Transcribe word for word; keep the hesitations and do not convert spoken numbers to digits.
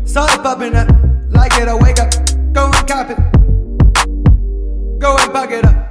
Sun popping up, like it, I wake up, go and cop it, go and pack it up.